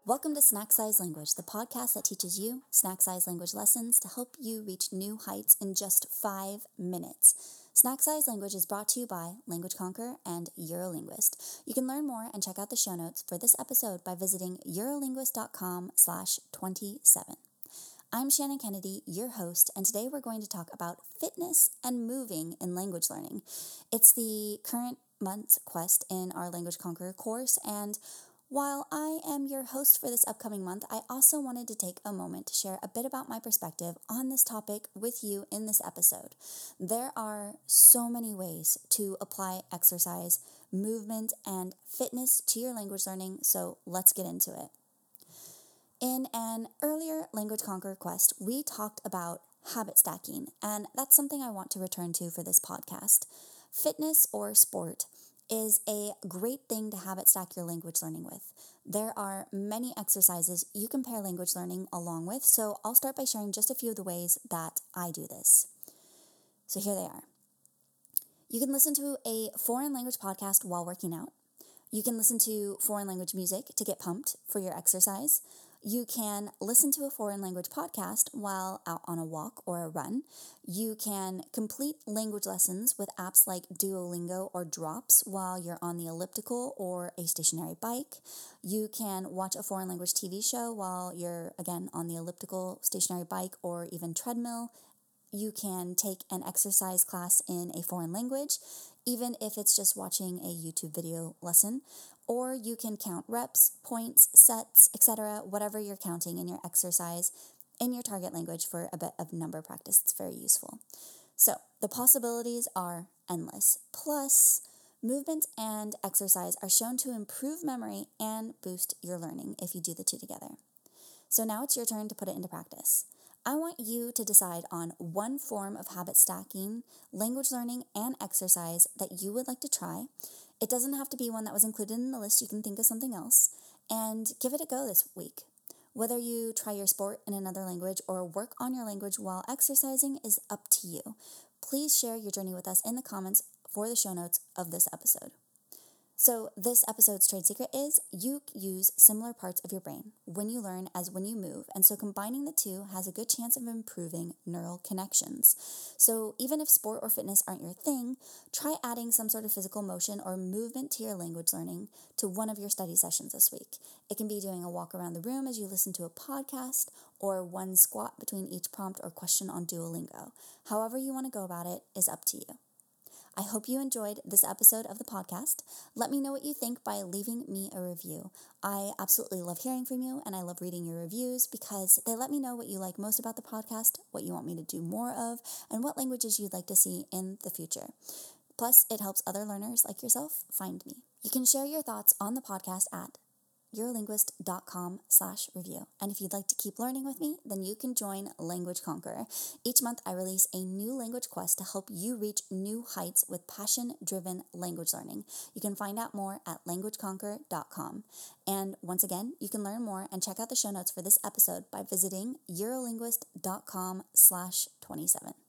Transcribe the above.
Welcome to Snack Size Language, the podcast that teaches you snack size language lessons to help you reach new heights in just 5 minutes. Snack Size Language is brought to you by Language Conqueror and Eurolinguist. You can learn more and check out the show notes for this episode by visiting eurolinguist.com/27. I'm Shannon Kennedy, your host, and today we're going to talk about fitness and moving in language learning. It's the current month's quest in our Language Conqueror course, and while I am your host for this upcoming month, I also wanted to take a moment to share a bit about my perspective on this topic with you in this episode. There are so many ways to apply exercise, movement, and fitness to your language learning, so let's get into it. In an earlier Language Conqueror quest, we talked about habit stacking, and that's something I want to return to for this podcast. Fitness or sport is a great thing to habit stack your language learning with. There are many exercises you can pair language learning along with, so I'll start by sharing just a few of the ways that I do this. So here they are. You can listen to a foreign language podcast while working out. You can listen to foreign language music to get pumped for your exercise. You can listen to a foreign language podcast while out on a walk or a run. You can complete language lessons with apps like Duolingo or Drops while you're on the elliptical or a stationary bike. You can watch a foreign language TV show while you're, again, on the elliptical, stationary bike, or even treadmill. You can take an exercise class in a foreign language, even if it's just watching a YouTube video lesson. Or you can count reps, points, sets, etc., whatever you're counting in your exercise in your target language for a bit of number practice. It's very useful. So the possibilities are endless. Plus, movement and exercise are shown to improve memory and boost your learning if you do the two together. So now it's your turn to put it into practice. I want you to decide on one form of habit stacking, language learning, and exercise that you would like to try. It doesn't have to be one that was included in the list. You can think of something else and give it a go this week. Whether you try your sport in another language or work on your language while exercising is up to you. Please share your journey with us in the comments for the show notes of this episode. So this episode's trade secret is you use similar parts of your brain when you learn as when you move, and so combining the two has a good chance of improving neural connections. So even if sport or fitness aren't your thing, try adding some sort of physical motion or movement to your language learning to one of your study sessions this week. It can be doing a walk around the room as you listen to a podcast, or one squat between each prompt or question on Duolingo. However you want to go about it is up to you. I hope you enjoyed this episode of the podcast. Let me know what you think by leaving me a review. I absolutely love hearing from you, and I love reading your reviews because they let me know what you like most about the podcast, what you want me to do more of, and what languages you'd like to see in the future. Plus, it helps other learners like yourself find me. You can share your thoughts on the podcast at eurolinguist.com/review. And if you'd like to keep learning with me, then you can join Language Conqueror. Each month, I release a new language quest to help you reach new heights with passion-driven language learning. You can find out more at languageconqueror.com. And once again, you can learn more and check out the show notes for this episode by visiting eurolinguist.com/27.